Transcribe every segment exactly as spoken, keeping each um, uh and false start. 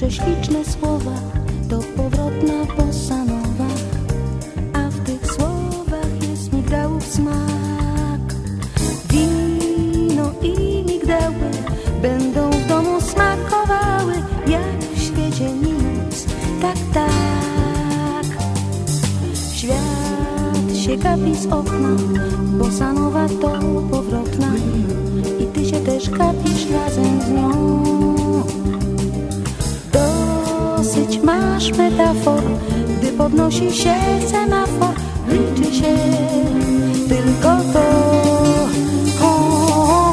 te śliczne słowa to powrotna bossa nowa, a w tych słowach jest migdałów smak. Wino i migdały będą w domu smakowały jak w świecie nic. Tak, tak. Świat się gapi z okna, bossa nowa to powrotna i ty się też gapisz razem z nią. Dosyć masz metafor, gdy podnosi się semafor, liczy się tylko to. O,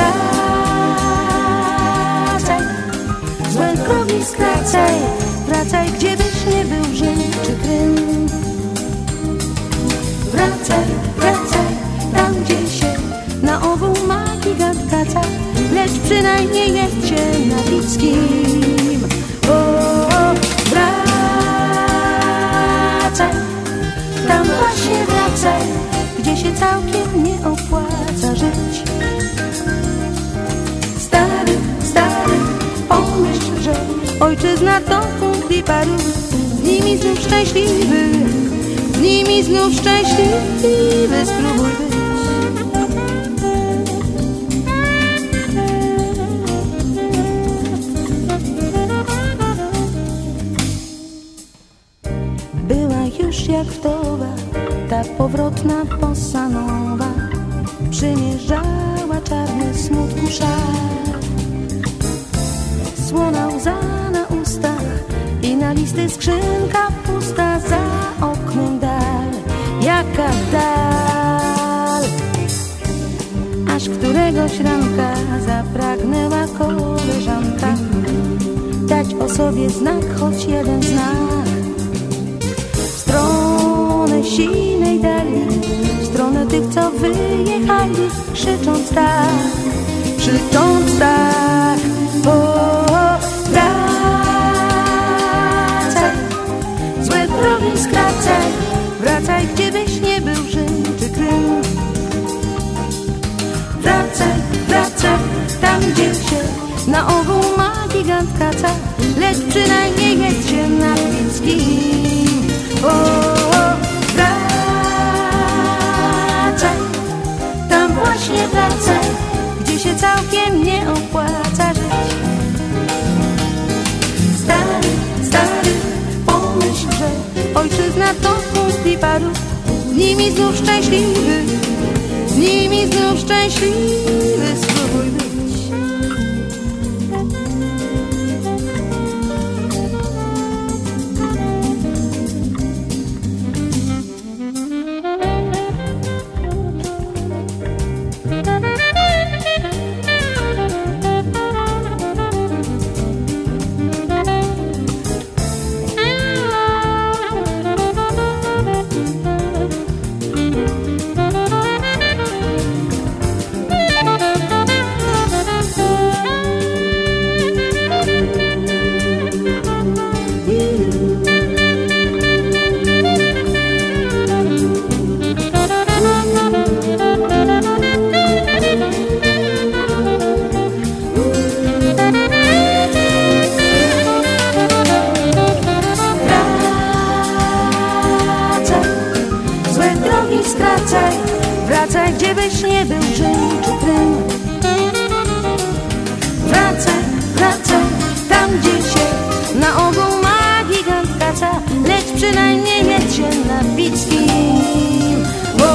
wracaj, złe drogi skracaj, wracaj, gdzie byś nie był, Rzym czy Krym. Wracaj, wracaj, tam gdzie się na ogół ma gigant kaca, lecz przynajmniej jest się nowickim. O, wracaj, tam właśnie wracaj, gdzie się całkiem nie opłaca żyć. Stary, stary, pomyśl, że ojczyzna to punkt i paru, z nimi znów szczęśliwy, z nimi znów szczęśliwy, spróbuj być. Była już jak wdowa ta powrotna bossa nowa, przymierzała czarny smutku szal. Słona łza na ustach i na listy skrzynka pusta, za oknem dal, jaka dal. Aż któregoś ranka zapragnęła koleżanka dać o sobie znak, choć jeden znak. W stronę sinej dali, w stronę tych, co wyjechali, krzycząc tak, krzycząc tak. O, wracaj, złe drogi skracaj, wracaj, gdzie byś nie był, Rzym czy Krym. Wracaj, wracaj, tam gdzie się na ogół ma gigant kaca, lecz przynajmniej jest się nowickim. O, wracaj, tam właśnie wracaj, gdzie się całkiem nie opłaca żyć. Stary, stary, pomyśl, że ojczyzna to punkt i paru, z nimi znów szczęśliwy, z nimi znów szczęśliwy, spróbuj być. Skracaj, wracaj, gdzie byś nie był, Rzym czy Krym. Wracaj, wracaj, tam gdzie się na ogół ma gigant kaca, lecz przynajmniej jest się nowickim. O,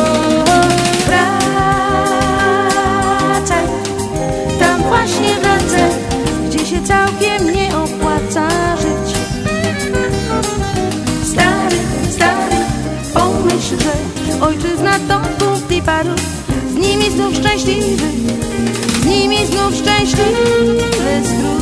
wracaj, tam właśnie wracaj, gdzie się całkiem nie opłaca żyć. Stary, stary, pomyśl, że ojczyzna to punkt i paru, z nimi znów szczęśliwy, z nimi znów szczęśliwy.